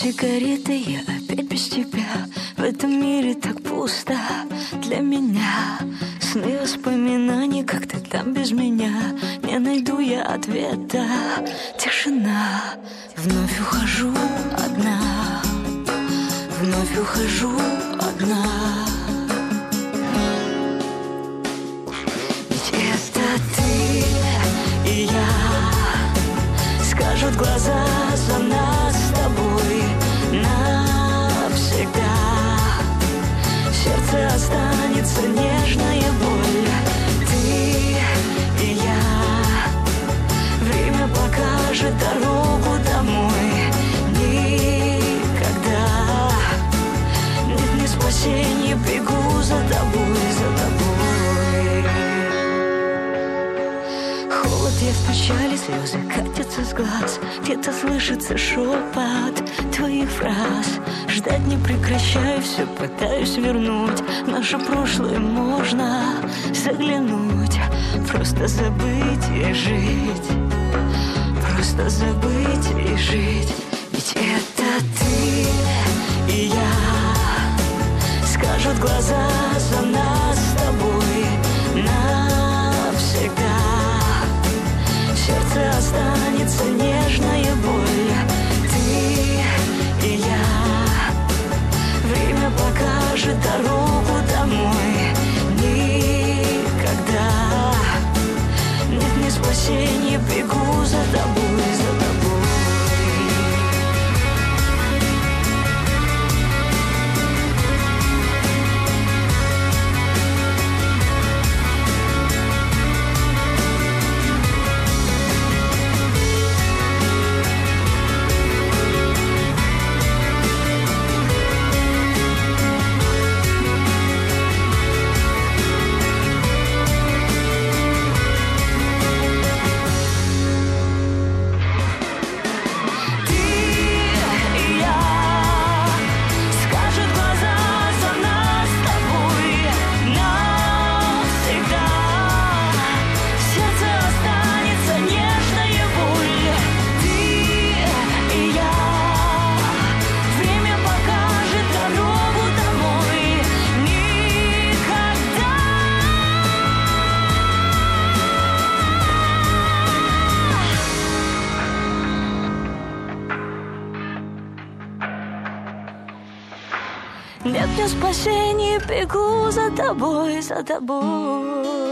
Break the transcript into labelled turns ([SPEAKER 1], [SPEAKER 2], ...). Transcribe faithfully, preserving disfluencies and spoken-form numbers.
[SPEAKER 1] сигареты, я опять без тебя. В этом мире так пусто для меня. Сны, воспоминаний, как ты там без меня. Не найду я ответа. Тишина. Вновь ухожу одна. Вновь ухожу одна. Ведь это ты и я. Скажут глаза за нас с тобой навсегда. В сердце останется нежная боль. Ты и я. Время покажет дорогу домой. Никогда нет ни спасения, бегу за тобой, за тобой. Холод, я в печали, слезы катятся с глаз. Где-то слышится шепот твоих фраз. Ждать не прекращаю, все пытаюсь вернуть. Наше прошлое можно заглянуть. Просто забыть и жить. Просто забыть и жить. Ведь это ты и я. Скажут глаза за нас с тобой навсегда. В сердце останется нежная боль. Ты и я. Время покажет дорогу домой. Никогда нет ни спасения, бегу за тобой, за тобой. Нет мне спасения, бегу за тобой, за тобой.